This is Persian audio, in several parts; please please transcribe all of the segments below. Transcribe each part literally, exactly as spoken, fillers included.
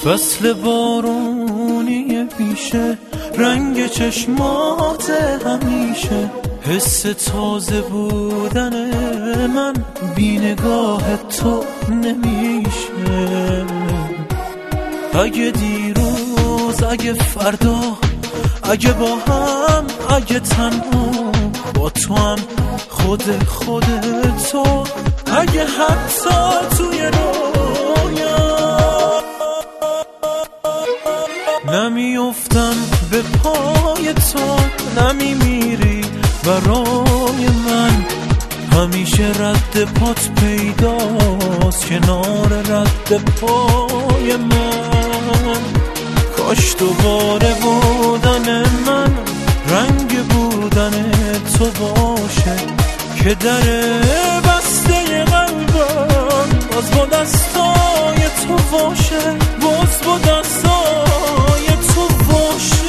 فصل بارونی پیشه، رنگ چشمات همیشه، حس تازه بودن من بی نگاه تو نمیشه. اگه دیروز، اگه فردا، اگه با هم، اگه تنها، با تو هم خود خود تو، اگه حتی توی رویا نمیافتم به پای تو، نمیمیری برای من، همیشه رد پات پیداست کنار رد پای من. کاش دوباره بودن من رنگ بودن تو باشه، که در بسته قلبم باز با دستای تو باشه، باز با دستای تو باشه.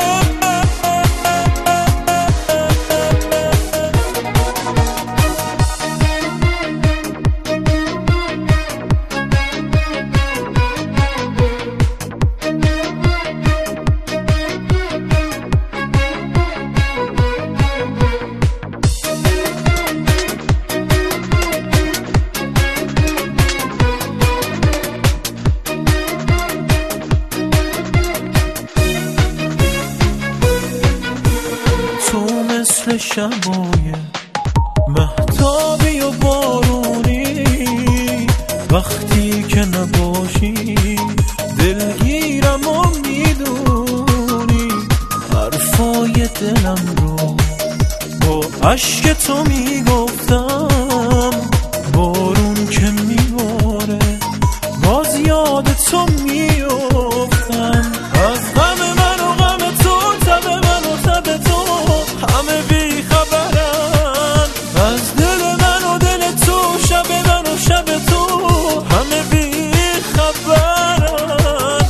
مثل شبای مهتابی و بارونی، وقتی که نباشی دلگیرم و میدونی، حرفای دلم رو با عشق تو میگفتم، بارون که میباره باز یاد تو میافتم. از غم من و غم تو، تب من و تب تو، همه بی خبرن. از دل من و دل تو، شب من و شب تو، همه بی خبرن.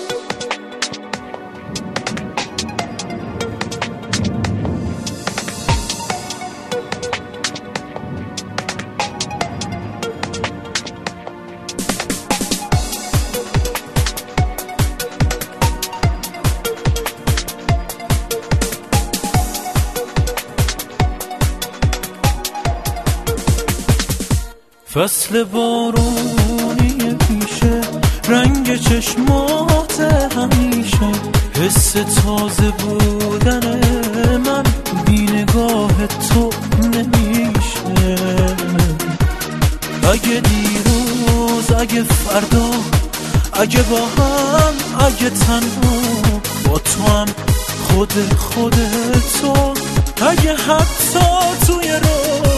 فصل بارونی پیشه، رنگ چشمات همیشه، حس تازه بودن من بی نگاه تو نمیشه. اگه دیروز، اگه فردا، اگه با هم، اگه تنها، با تو هم خود خود تو، اگه حتی توی رو